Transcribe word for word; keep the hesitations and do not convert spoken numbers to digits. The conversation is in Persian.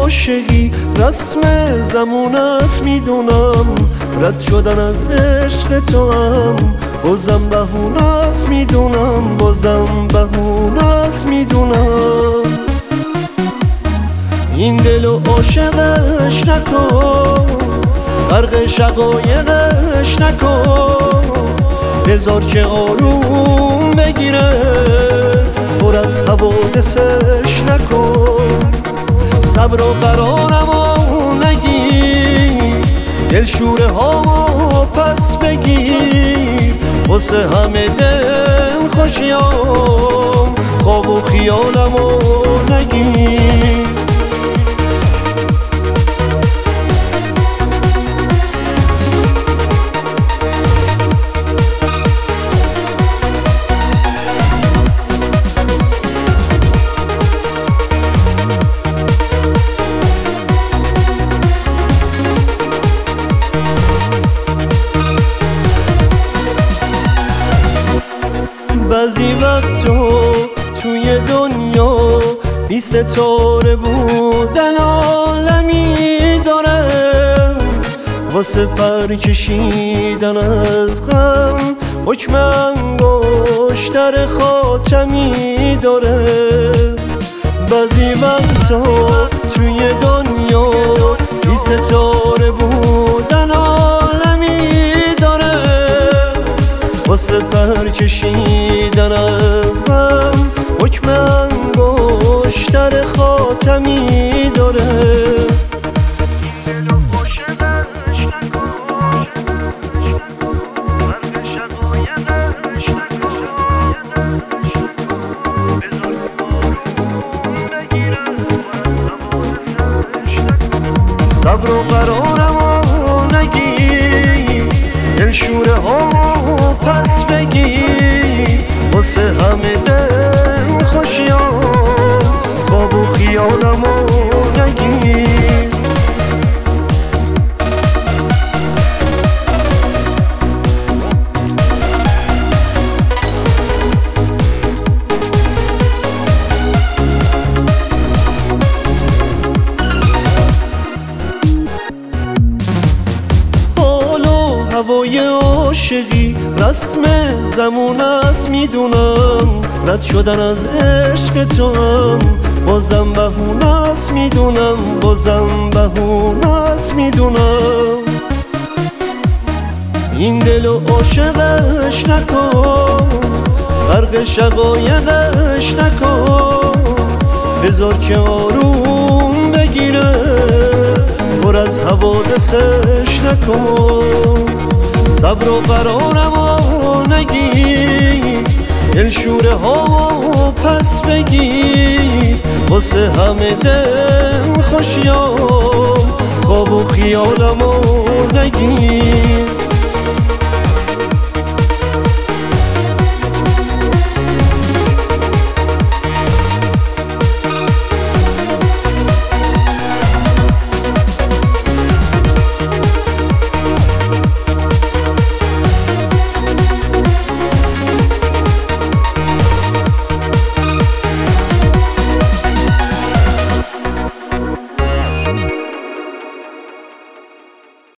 عاشقی رسم زمان است میدونم، رد شدن از عشق تو هم بازم بهونه است میدونم، بازم بهونه است میدونم. این دلو عاشقش نکن، غرق شقایقش نکن، بذار که آروم بگیره، پر از حوادثش نکن. صبر و قرارمو نگیر، دلشوره هامو پس بگیر، واسه همه دل خوشیام خواب و خیالمو نگیر. بعضی وقتا توی دنیا بی ستاره بودن عالمی داره، واسه پر کشیدن از غم حکم انگشتر خاتمی داره. بعضی وقتا توی دنیا بی ستاره بودن عالمی داره، واسه پر کشیدن از غم حکم انگشتر خاتمی داره. صبر و قرارمو نگیر، دلشوره هامو پس بگیر، واسه همه دل خوشیام خواب و خیالمو نگیر. هوای عاشقی رسم زمان است میدونم، رد شدن از عشق تو هم بازم بهونه است میدونم، بازم بهونه است میدونم. این دلو عاشقش نکن، غرق شقایقش نکن، بذار که آروم بگیره، پر از حوادثش نکن. صبر و قرارمو نگیر، دلشوره هامو پس بگیر، واسه همه دل خوشیام خواب و خیالمو نگیر.